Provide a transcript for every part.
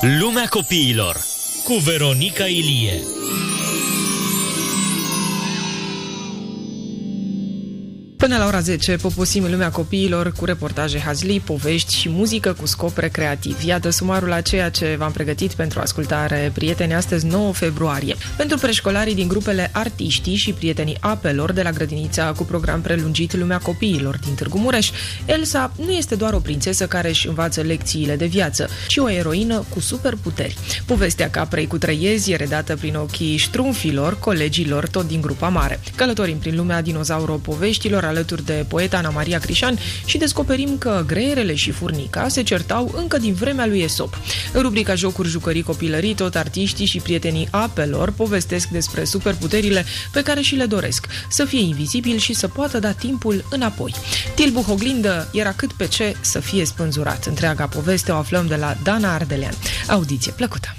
Lumea copiilor cu Veronica Ilie. Până la ora 10 poposim lumea copiilor cu reportaje hazlii, povești și muzică cu scop recreativ. Iată sumarul a ceea ce v-am pregătit pentru ascultare, prieteni, astăzi 9 februarie. Pentru preșcolarii din grupele Artiștii și Prietenii Apelor de la grădinița cu program prelungit Lumea Copiilor din Târgu Mureș, Elsa nu este doar o prințesă care își învață lecțiile de viață, ci o eroină cu superputeri. Povestea caprei cu treiezi e redată prin ochii ștrumfilor, colegilor tot din grupa mare. Călătorim prin lumea dinozauro-poveștilor alături de poeta Ana Maria Crișan și descoperim că greierele și furnica se certau încă din vremea lui Esop. În rubrica Jocuri, Jucării, Copilării, tot Artiștii și Prietenii Apelor povestesc despre superputerile pe care și le doresc, să fie invizibil și să poată da timpul înapoi. Tilbu Hoglindă era cât pe ce să fie spânzurat. Întreaga poveste o aflăm de la Dana Ardelean. Audiție plăcută!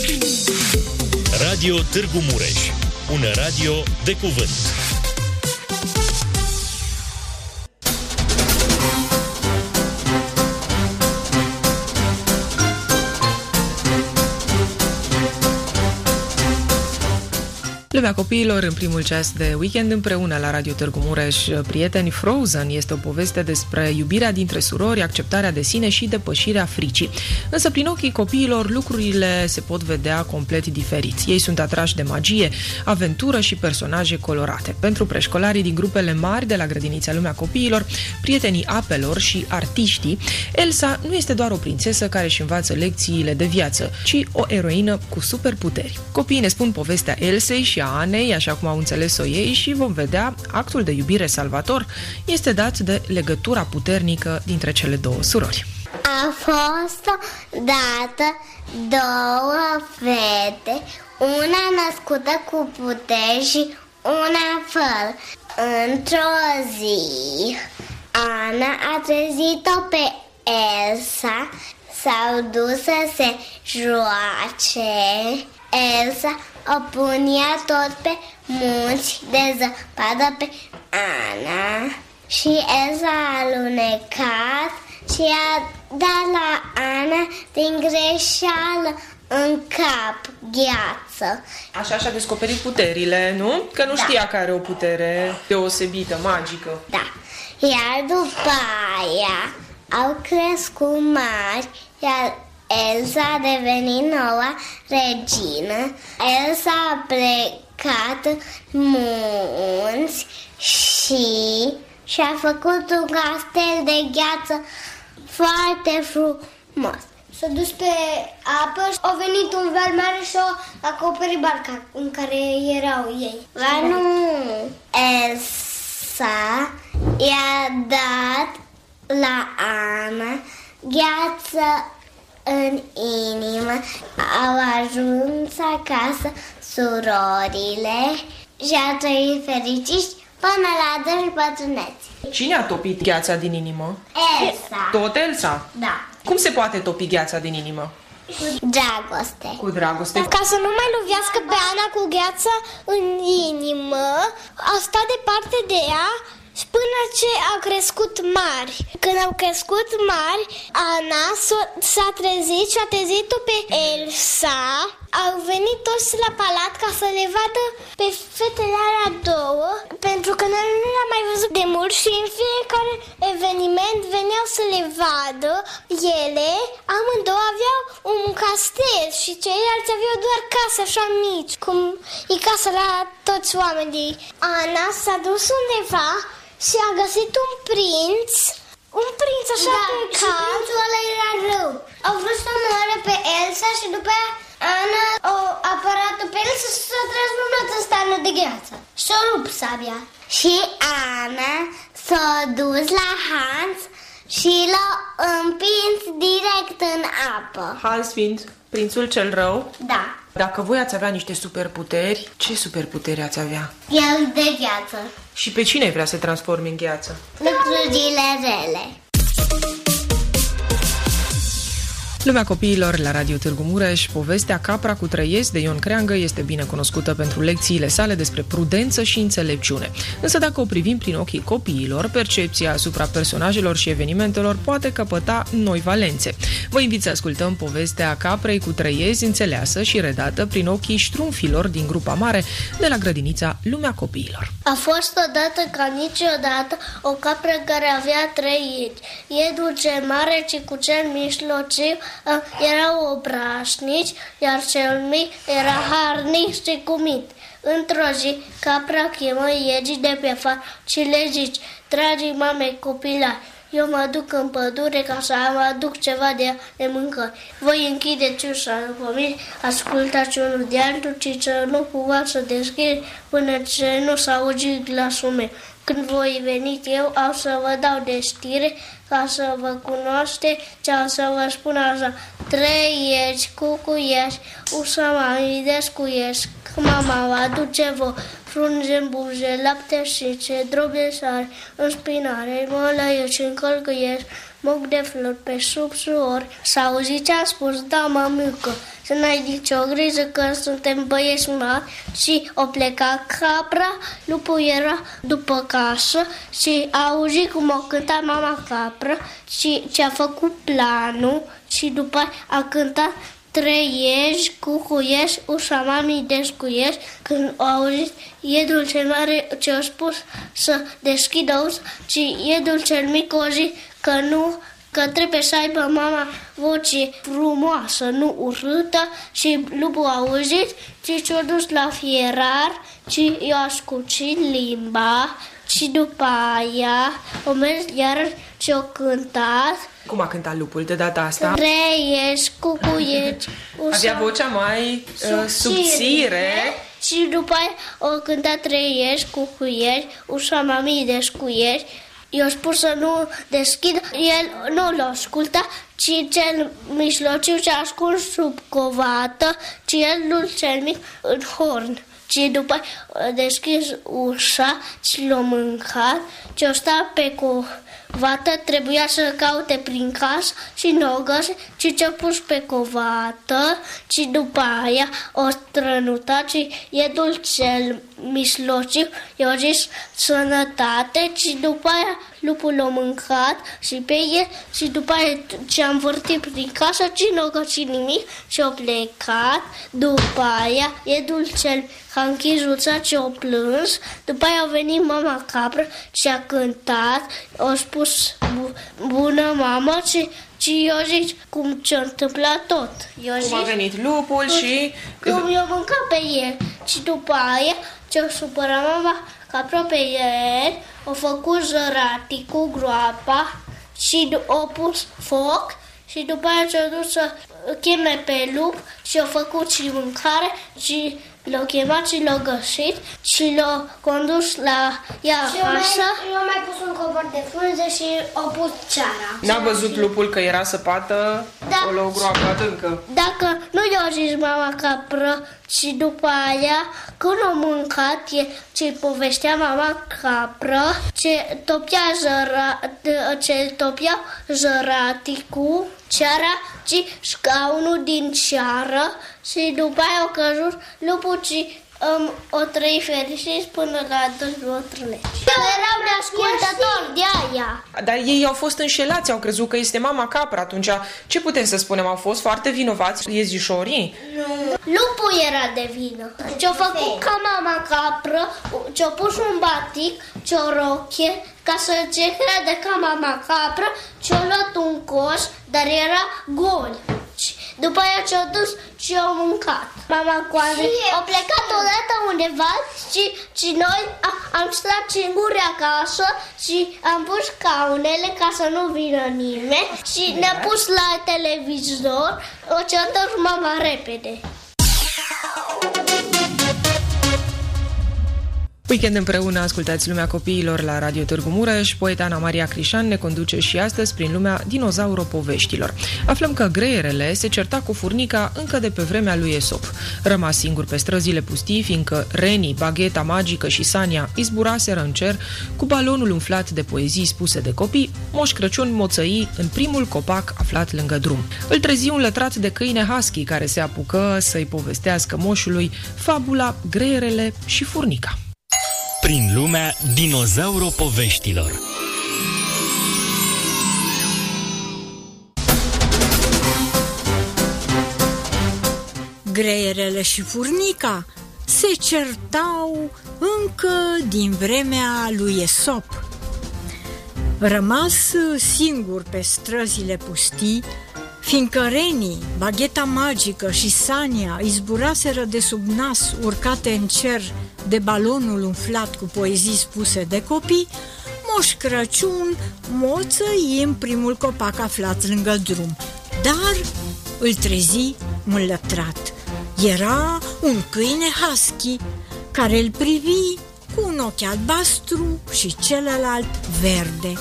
Radio Târgu Mureș, un radio de cuvânt. Lumea copiilor în primul ceas de weekend împreună la Radio Târgu Mureș. Prieteni, Frozen este o poveste despre iubirea dintre surori, acceptarea de sine și depășirea fricii. Însă prin ochii copiilor lucrurile se pot vedea complet diferit. Ei sunt atrași de magie, aventură și personaje colorate. Pentru preșcolarii din grupele mari de la grădinița Lumea Copiilor, Prietenii Apelor și Artiștii, Elsa nu este doar o prințesă care își învață lecțiile de viață, ci o eroină cu superputeri. Copiii ne spun povestea Elsei și a Anei, așa cum au înțeles-o ei, și vom vedea, actul de iubire salvator este dat de legătura puternică dintre cele două surori. A fost odată două fete, una născută cu puteri și una fără. Într-o zi, Ana a trezit-o pe Elsa, s-au dus să se joace. Elsa o punea tot pe munți de zăpadă pe Ana și Elsa a alunecat și a dat la Ana din greșeală în cap gheață. Așa și-a descoperit puterile, nu? Că nu știa că are o putere deosebită, magică. Da. Iar după aia au crescut mari, iar Elsa a devenit noua regină. Elsa a plecat în munți și a făcut un castel de gheață foarte frumos. S-a dus pe apă și a venit un val mare și a acoperit barca în care erau ei. Dar nu, Elsa i-a dat la Ana gheață în inimă. Au ajuns acasă surorile și au trăit fericiți până la adânci bătrâneți. Cine a topit gheața din inimă? Elsa. Tot Elsa? Da. Cum se poate topi gheața din inimă? Cu dragoste. Cu dragoste. Ca să nu mai lovească pe Ana cu gheața în inimă, a stat departe de ea până ce au crescut mari. Când au crescut mari, Ana s-a trezit și a trezit-o pe Elsa. Au venit toți la palat ca să le vadă pe fetele alea două, pentru că noi nu le-am mai văzut de mult și în fiecare eveniment veneau să le vadă. Ele, amândouă, aveau un castel și ceilalți aveau doar case așa mici, cum e casa la toți oamenii. Ana s-a dus undeva și a găsit un prinț așa da, pe și prințul ăla era rău. Au vrut să omoare pe Elsa și după aia Ana a apărat-o pe Elsa și s-a transformat în stană de gheață. Și-a rupt sabia. Și Ana s-a dus la Hans și l-a împins direct în apă. Hans fiind prințul cel rău? Da. Dacă voi ați avea niște superputeri, ce superputeri ați avea? El de gheață. Și pe cine vrea să transformi în gheață? Lucrurile rele. Lumea copiilor la Radio Târgu Mureș, povestea Capra cu trăiesc de Ion Creangă este bine cunoscută pentru lecțiile sale despre prudență și înțelepciune. Însă dacă o privim prin ochii copiilor, percepția asupra personajelor și evenimentelor poate căpăta noi valențe. Vă invit să ascultăm povestea Caprei cu trăiesc, înțeleasă și redată prin ochii ștrumfilor din Grupa Mare de la grădinița Lumea Copiilor. A fost odată ca niciodată o capră care avea 3 iedi. Iedul cel mare și cu cel mijlociu erau obrașnici, iar cel mic era harnic și cumit. Într-o zi, capra chemă iedii de pe afară și le zice: dragii mamei copilari, eu mă duc în pădure ca să aduc ceva de mâncare. Voi închideți ușa după mine, ascultați unul de altul și să nu cumva să deschid până ce nu s-auzi glasul meu. Când voi veni eu, au să vă dau de știre ca să vă cunoaște ce au să vă spun așa: 3 iegi cucuiești, ușa mami descuiești, mama vă aduce vă frunze în buze, lapte și ce drobe sare, în spinare, mălăie și încălcăiești, moc de flori pe sub suor. S-auzi ce a spus: da, mămică, să n-ai nicio grijă că suntem băieți mari. Și o pleca capra, lupul era după casă și a auzit cum o cânta mama capră și ce-a făcut planul și după a cântat: 3 ieși, cucuiești, ușa mamii descuiești. Când au auzit iedul cel mare ce-a spus să deschidă ușa, și iedul cel mic a zis că nu, că trebuie să aibă mama voce frumoasă, nu urâtă, și lupul a auzit și s-a dus la fierar și i-a scucit limba și după aia o mers iar și a cântat. Cum a cântat lupul de data asta? 3 ieși, cucuieți, avea vocea mai subțire. Și după aia o cântat 3 ieși, cucuieți, ușa mamii descuieți. I-a spus să nu deschid, el nu l-a ascultat, ci cel mijlociu și-a ascuns sub covată, ci el cel mic în horn. Și după a deschis ușa și l-a mâncat, și-a stat pe covată, trebuia să caute prin casă și nu o găsit, și ce-a pus pe covată și după aia o strănutat și iedul cel mijlociu i-a zis sănătate și după aia lupul l-a mâncat și pe el și după aia ce-a învârtit prin casă și nu a găsit nimic și a plecat. După aia iedul cel a închis uța și a plâns. După aia a venit mama capră și a cântat, a spus bună mamă și eu zic cum ce-a întâmplat tot. Cum a venit lupul și... Cum i-a mâncat pe el. Și după aia ce-a supărat mama capră pe el, a făcut zărati cu groapa și a pus foc și după aia ce-a dus să cheme pe lup și a făcut și mâncare și l-a chemat și l-a găsit și l-a condus la ea acasă. Eu mai pus un covor de frunze și a pus ceara. N-a văzut lupul că era săpată o groapă adâncă. Dacă nu i-a zis mama capră și după aia când a mâncat ce povestea mama capră, ce topia zăratii cu ceara și scaunul din ceară și după aia au căzut lupul și o trăi fericiți până la 2 bătrâneți. Erau neascultători de aia. Dar ei au fost înșelați, au crezut că este mama capră. Atunci, ce putem să spunem? Au fost foarte vinovați iezișorii? Nu. Lupul era de vină. Ce-a făcut ca mama capră, ce-a pus un batic, ce-o rochie, ca să se crede ca mama capră, ce-a luat un coș, dar era gol. După aia ce-a dus și a mâncat. Mama coadă a plecat odată undeva și noi am stat singuri acasă și am pus scaunele ca să nu vină nimeni și ne-a pus la televizor. O ce-a mama repede. Weekend împreună, ascultați Lumea Copiilor la Radio Târgu Mureș. Poeta Ana Maria Crișan ne conduce și astăzi prin lumea dinozauropoveștilor. Aflăm că greierele se certa cu furnica încă de pe vremea lui Esop. Rămas singur pe străzile pustii, fiindcă Reni, Bagheta Magică și Sania izburaseră în cer cu balonul umflat de poezii spuse de copii, Moș Crăciun moțăi în primul copac aflat lângă drum. Îl trezi un lătrat de câine husky care se apucă să-i povestească moșului fabula Greierele și furnica. Prin lumea dinozauropoveștilor. Greierele și furnica se certau încă din vremea lui Esop. Rămas singur pe străzile pustii, fiindcă Reni, Bagheta Magică și Sania izburaseră de sub nas urcate în cer de balonul umflat cu poezii spuse de copii, Moș Crăciun moțăi în primul copac aflat lângă drum, dar îl trezi un lătrat. Era un câine husky care îl privi cu un ochi albastru și celălalt verde.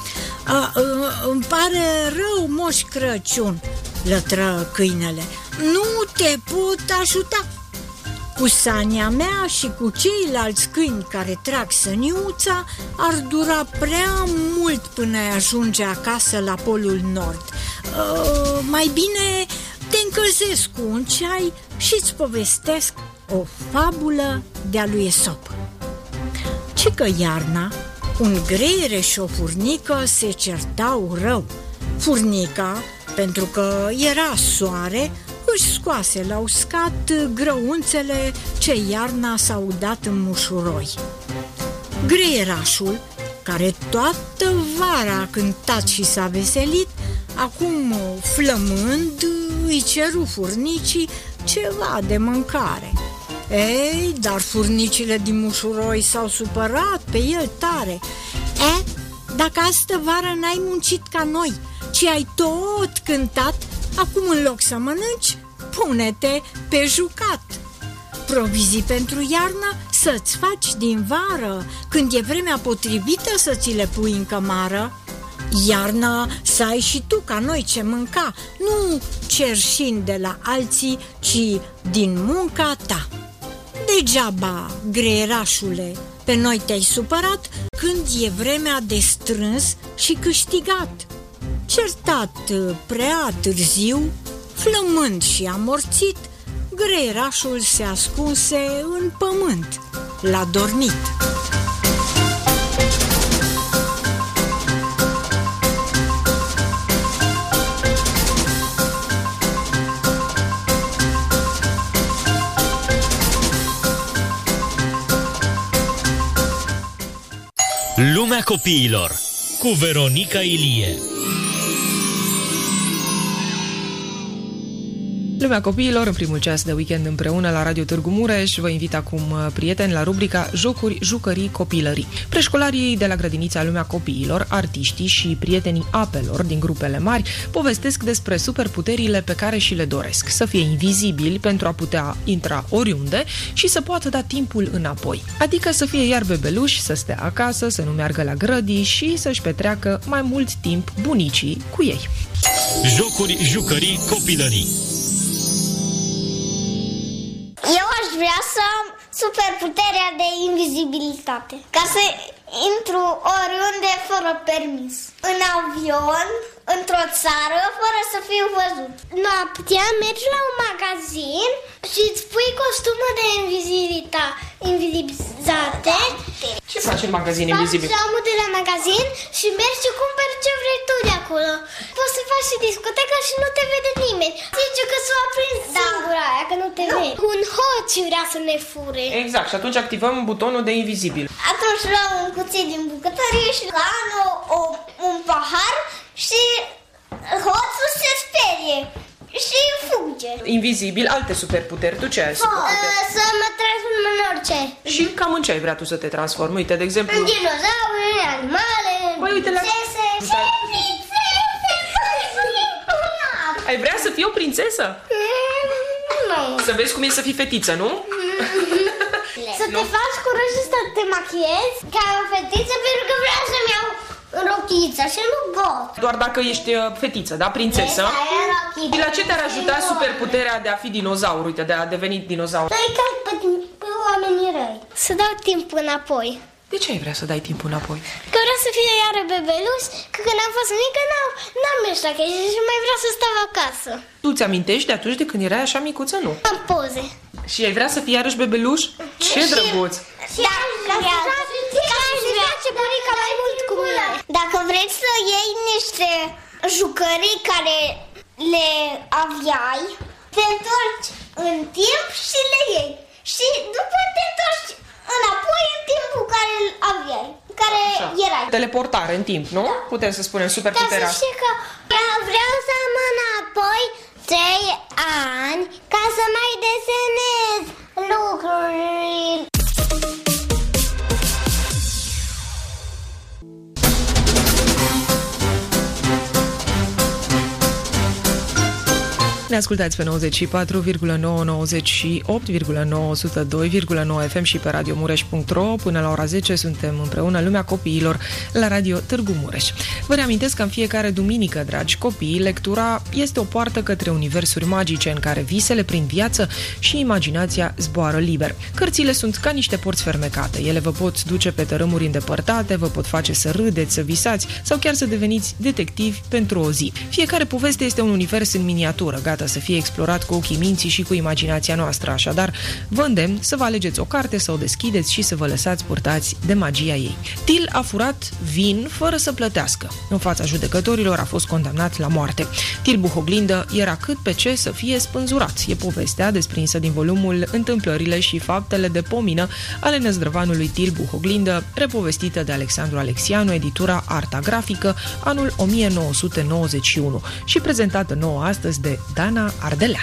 Îmi pare rău, Moș Crăciun, lătră câinele, nu te pot ajuta. Cu Sania mea și cu ceilalți câini care trag săniuța ar dura prea mult până ai ajunge acasă la Polul Nord. Mai bine te încălzesc cu un ceai și îți povestesc o fabulă de-a lui Esop. Ci că iarna un greiere și o furnică se certau rău. Furnica, pentru că era soare, își scoase la uscat grăunțele ce iarna s-au udat în mușuroi. Greierașul, care toată vara a cântat și s-a veselit, acum flămând îi ceru furnicii ceva de mâncare. Ei, dar furnicile din mușuroi s-au supărat pe el tare. Dacă astă vară n-ai muncit ca noi, ci ai tot cântat, acum în loc să mănânci, pune-te pe jucat. Provizii pentru iarnă să-ți faci din vară, când e vremea potrivită să ți le pui în cămară. Iarna să ai și tu ca noi ce mânca, nu cerșind de la alții, ci din munca ta. Degeaba, greierașule, pe noi te-ai supărat când e vremea de strâns și câștigat. Certat prea târziu, flămând și amorțit, greierașul se ascunse în pământ, l-a dormit. Lumea copiilor cu Veronica Ilie. Lumea copiilor, în primul ceas de weekend împreună la Radio Târgu Mureș. Vă invit acum, prieteni, la rubrica Jocuri, Jucării, Copilării. Preșcolarii de la grădinița Lumea Copiilor, artiștii și prietenii apelor din grupele mari povestesc despre superputerile pe care și le doresc. Să fie invizibili pentru a putea intra oriunde și să poată da timpul înapoi. Adică să fie iar bebeluși, să stea acasă, să nu meargă la grădii și să-și petreacă mai mult timp bunicii cu ei. Jocuri, Jucării, Copilării. Eu aș vrea să am superputerea de invizibilitate, ca să intru oriunde fără permis. În avion, într-o țară, fără să fiu văzut. Noaptea mergi la un magazin și îți pui costumul de invizibilitate. Ce faci în magazin invizibil? Faci geamul de la magazin și mergi și cumperi ce vrei tu de acolo. Poți să faci și discotecă și nu te vede nimeni. Zice că s-a aprins singura aia, că nu te vede. Un hoț vrea să ne fure. Exact, și atunci activăm butonul de invizibil. Atunci luăm un cuțit din bucătărie și cană, un pahar și hoțul se sperie și fuge. Invizibil, alte superputeri. Tu ce ai? Să mă transform în orice. Și cam în ce ai vrea tu să te transformi? Uite, de exemplu... În dinozauri, în animale, în prințese. Ai vrea să fii o prințesă? Nu. Să vezi cum e să fii fetiță, nu? Să te faci curaj și să te machiezi ca o fetiță, pentru că vreau să-mi iau rochița și nu pot. Doar dacă ești fetiță, da? Prințesă. Și la ce te-ar ajuta superputerea de a fi dinozaur, uite, de a deveni dinozaur? Să-i caut pe oamenii răi. Să dau timp înapoi. De ce ai vrea să dai timpul înapoi? Că vreau să fie iară bebeluș, că când am fost mică n-am mers la creșă și mai vreau să stau acasă. Tu ți-amintești de atunci de când erai așa micuță, nu? Am poze. Și ai vrea să fii iarăși bebeluș? Ce drăguț! Da, ce bunica mai mult cu mine. Dacă vreți să iei niște jucării care le aveai, te întorci în timp și le iei. Și după te întorci înapoi în timpul care îl aveai, care erai. Teleportare în timp, nu? Da. Putem să spunem superputerea. Dar să știi că vreau să am înapoi 3 ani ca să mai desenez lucruri. Ne ascultați pe 94,9, 98,9, 102,9 FM și pe radiomureș.ro. Până la ora 10 suntem împreună, Lumea Copiilor, la Radio Târgu Mureș. Vă reamintesc că în fiecare duminică, dragi copii, lectura este o poartă către universuri magice în care visele prind viață și imaginația zboară liber. Cărțile sunt ca niște porți fermecate. Ele vă pot duce pe tărâmuri îndepărtate, vă pot face să râdeți, să visați sau chiar să deveniți detectivi pentru o zi. Fiecare poveste este un univers în miniatură, gata să fie explorat cu ochii minții și cu imaginația noastră. Așadar, vă îndemn să vă alegeți o carte, să o deschideți și să vă lăsați purtați de magia ei. Til a furat vin fără să plătească. În fața judecătorilor a fost condamnat la moarte. Til Buhoglindă era cât pe ce să fie spânzurat. E povestea desprinsă din volumul Întâmplările și faptele de pomină ale năzdrăvanului Til Buhoglindă, repovestită de Alexandru Alexianu, editura Arta Grafică, anul 1991 și prezentată nouă astăzi de Dana Ardeleanu.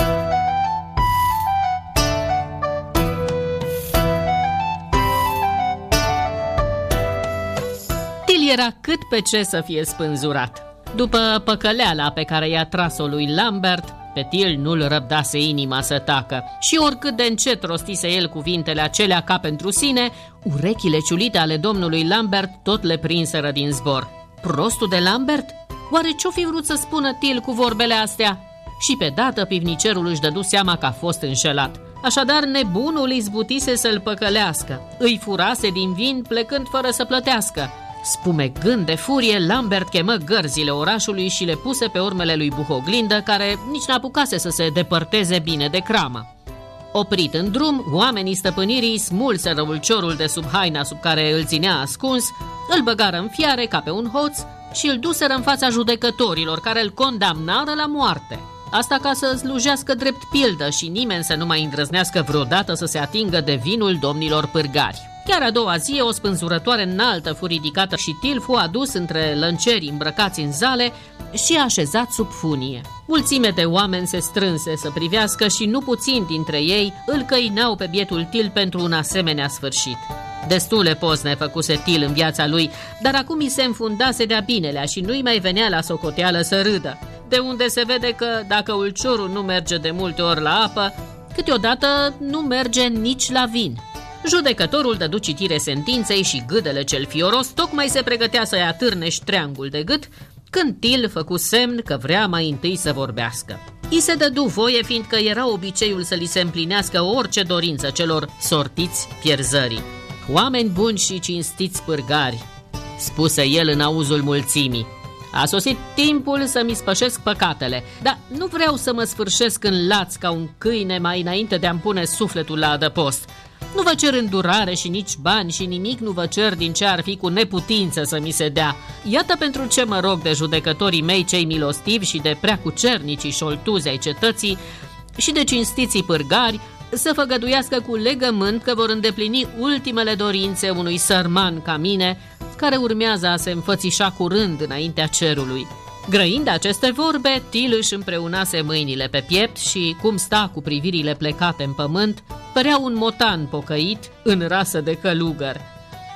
Til era cât pe ce să fie spânzurat. După păcăleala pe care i-a tras-o lui Lambert, pe Til nu-l răbdase inima să tacă și oricât de încet rostise el cuvintele acelea ca pentru sine, urechile ciulite ale domnului Lambert tot le prinseră din zbor. Prostul de Lambert? Oare ce-o fi vrut să spună Til cu vorbele astea? Și pe dată pivnicerul își dădu seama că a fost înșelat. Așadar nebunul izbutise să-l păcălească. Îi furase din vin plecând fără să plătească. Spumegând de furie, Lambert chemă gărzile orașului și le puse pe urmele lui Buhoglindă, care nici n-apucase să se depărteze bine de cramă. Oprit în drum, oamenii stăpânirii smulseră ulciorul de sub haina sub care îl ținea ascuns, îl băgară în fiare ca pe un hoț și îl duseră în fața judecătorilor, care îl condamnară la moarte. Asta ca să slujească drept pildă și nimeni să nu mai îndrăznească vreodată să se atingă de vinul domnilor pârgari. Chiar a doua zi, o spânzurătoare înaltă fu ridicată și Til fu adus între lănceri îmbrăcați în zale și așezat sub funie. Mulțime de oameni se strânse să privească și nu puțini dintre ei îl căineau pe bietul Til pentru un asemenea sfârșit. Destule pozne făcuse Til în viața lui, dar acum îi se înfundase de-a binelea și nu-i mai venea la socoteală să râdă. De unde se vede că dacă ulciorul nu merge de multe ori la apă, câteodată nu merge nici la vin. Judecătorul dădu citire sentinței și gâdele cel fioros tocmai se pregătea să-i atârne ștreangul de gât, când Til făcu semn că vrea mai întâi să vorbească. I se dădu voie, fiindcă era obiceiul să li se împlinească orice dorință celor sortiți pierzării. Oameni buni și cinstiți pârgari, spuse el în auzul mulțimii, a sosit timpul să-mi spășesc păcatele, dar nu vreau să mă sfârșesc în laț ca un câine mai înainte de a-mi pune sufletul la adăpost. Nu vă cer îndurare și nici bani și nimic nu vă cer din ce ar fi cu neputință să mi se dea. Iată pentru ce mă rog de judecătorii mei cei milostivi și de preacucernicii șoltuzi ai cetății și de cinstiții pârgari să făgăduiască cu legământ că vor îndeplini ultimele dorințe unui sărman ca mine, care urmează a se înfățișa curând înaintea cerului. Grăind aceste vorbe, Til își împreunase mâinile pe piept și, cum sta cu privirile plecate în pământ, părea un motan pocăit în rasă de călugăr.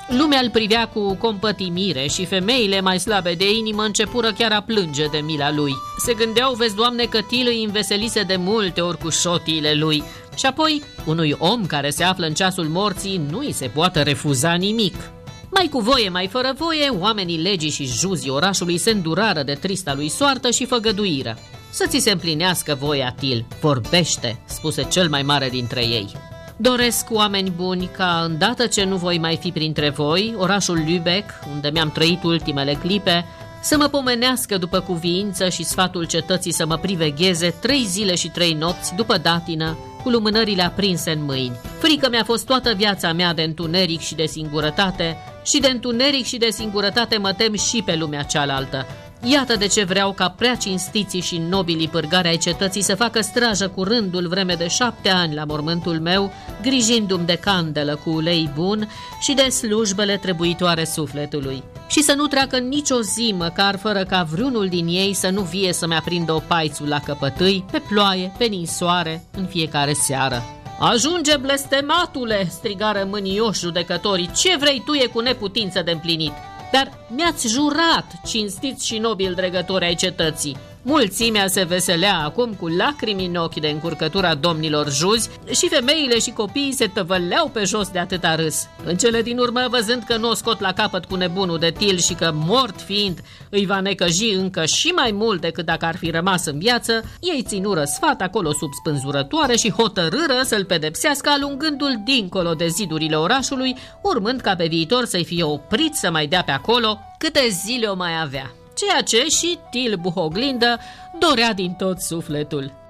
Lumea îl privea cu compătimire și femeile mai slabe de inimă începură chiar a plânge de mila lui. Se gândeau, vezi, Doamne, că Til îi înveselise de multe ori cu șotiile lui. Și apoi, unui om care se află în ceasul morții nu îi se poate refuza nimic. Mai cu voie, mai fără voie, oamenii legii și juzii orașului se îndurară de trista lui soartă și făgăduiră. Să ți se împlinească voia, Til, vorbește, spuse cel mai mare dintre ei. Doresc, oameni buni, ca îndată ce nu voi mai fi printre voi, orașul Lübeck, unde mi-am trăit ultimele clipe, să mă pomenească după cuviință și sfatul cetății să mă privegheze 3 zile și 3 nopți după datină, cu lumânările aprinse în mâini. Frică mi-a fost toată viața mea de întuneric și de singurătate, și de întuneric și de singurătate mă tem și pe lumea cealaltă. Iată de ce vreau ca prea cinstiții și nobilii pârgari ai cetății să facă strajă cu rândul vreme de 7 ani la mormântul meu, grijindu-mi de candelă cu ulei bun și de slujbele trebuitoare sufletului. Și să nu treacă nicio zi măcar fără ca vreunul din ei să nu vie să-mi aprindă o paițul la căpătâi, pe ploaie, pe ninsoare, în fiecare seară. Ajunge, blestematule, strigară mânioși judecătorii, ce vrei tu e cu neputință de împlinit? Dar mi-ați jurat, cinstiți și nobili dregători ai cetății. Mulțimea se veselea acum cu lacrimi în ochi de încurcătura domnilor juzi și femeile și copiii se tăvăleau pe jos de atâta râs. În cele din urmă, văzând că nu o scot la capăt cu nebunul de Til și că, mort fiind, îi va necăji încă și mai mult decât dacă ar fi rămas în viață, ei ținură sfat acolo sub spânzurătoare și hotărâră să-l pedepsească alungându-l dincolo de zidurile orașului, urmând ca pe viitor să-i fie oprit să mai dea pe acolo câte zile o mai avea. Ceea ce și Til Buhoglindă dorea din tot sufletul.